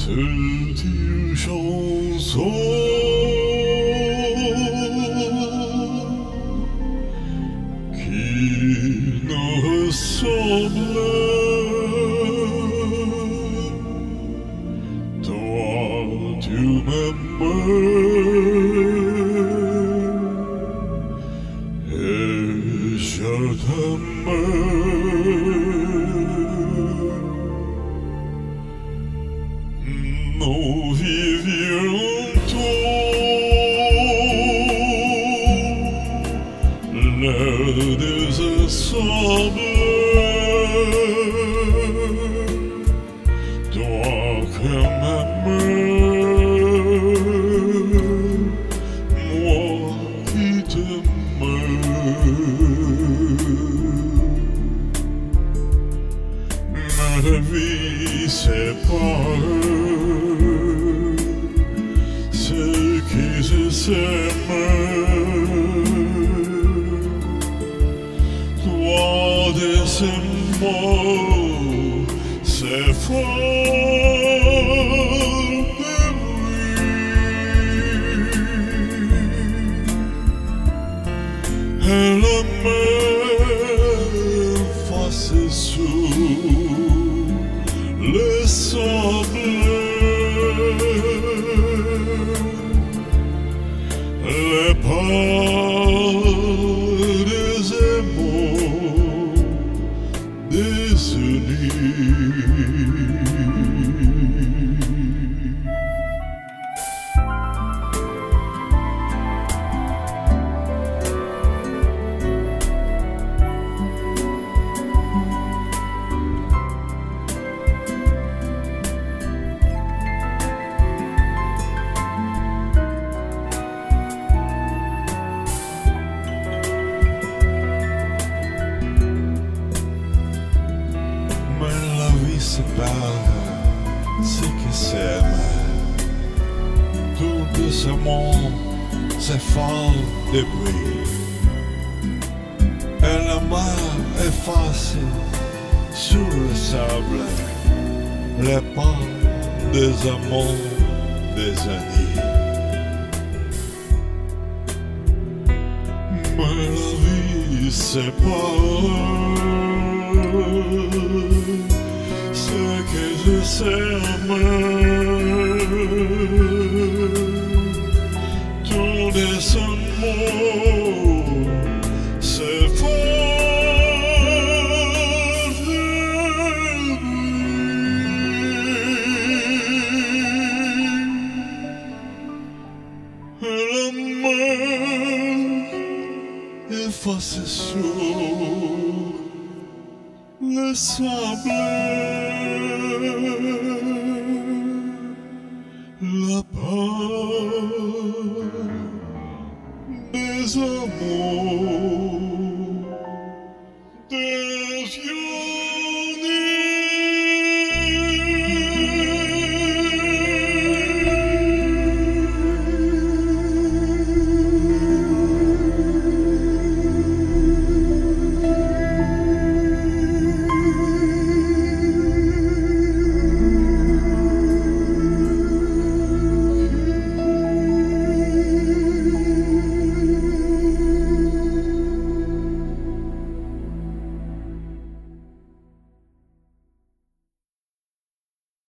C'est une chanson qui nous ressemble. Toi, tu m'aimes et je t'aime. Nous vivions les deux ensemble. Toi qui m'aimes, moi qui t'aime. La vie sépare ceux qui se s'aiment. Toi de ces mots, c'est fort de lui. Elle m'efface sous le sable. Les pas des mots désunis. Sépare ceux qui s'aiment. Tout doucement s'effare de bruit. Et la mer efface sur le sable les pas des amants des années. Mais la vie sépare ceux que s'aiment. Tous les mots c'est fort de lui. La mer efface sur le sable la part des amours des yeux.